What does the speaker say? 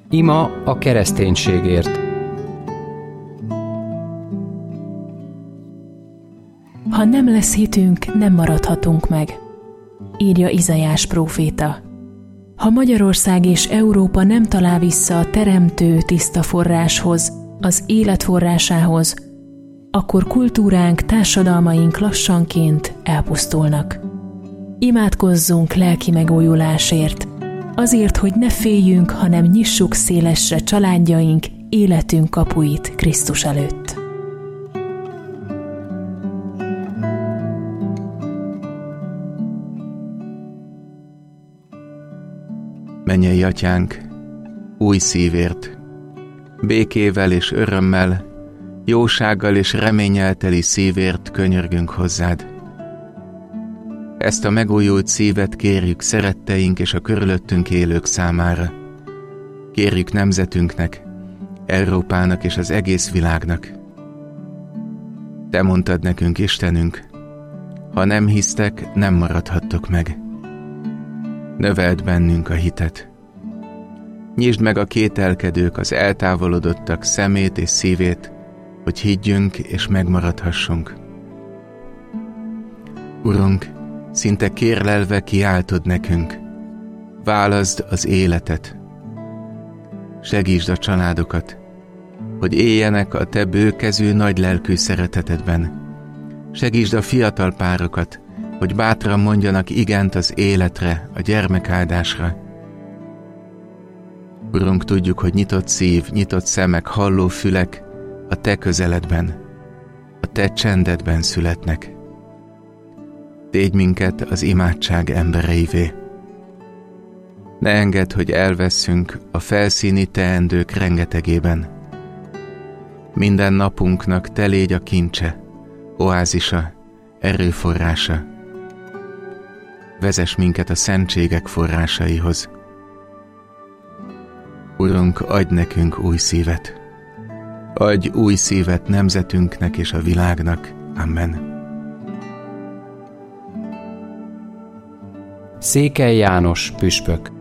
Ima a kereszténységért. Ha nem lesz hitünk, nem maradhatunk meg, írja Izaiás próféta. Ha Magyarország és Európa nem talál vissza a teremtő tiszta forráshoz, az élet forrásához, akkor kultúránk, társadalmaink lassanként elpusztulnak. Imádkozzunk lelki megújulásért, azért, hogy ne féljünk, hanem nyissuk szélesre családjaink, életünk kapuit Krisztus előtt. Mennyei Atyánk, új szívért, békével és örömmel, jósággal és reménnyel teli szívért könyörgünk hozzád. Ezt a megújult szívet kérjük szeretteink és a körülöttünk élők számára. Kérjük nemzetünknek, Európának és az egész világnak. Te mondtad nekünk, Istenünk, ha nem hisztek, nem maradhattok meg. Növeld bennünk a hitet. Nyisd meg a kételkedők, az eltávolodottak szemét és szívét, hogy higgyünk és megmaradhassunk. Urunk, szinte kérlelve kiáltod nekünk, válaszd az életet. Segítsd a családokat, hogy éljenek a te bőkezű, nagylelkű szeretetedben. Segítsd a fiatal párokat, hogy bátran mondjanak igent az életre, a gyermekáldásra. Urunk, tudjuk, hogy nyitott szív, nyitott szemek, halló fülek a te közeledben, a te csendedben születnek. Tégy minket az imádság embereivé. Ne engedd, hogy elvesszünk a felszíni teendők rengetegében. Minden napunknak te légy a kincse, oázisa, erőforrása. Vezess minket a szentségek forrásaihoz. Urunk, adj nekünk új szívet. Adj új szívet nemzetünknek és a világnak. Amen. Székely János püspök.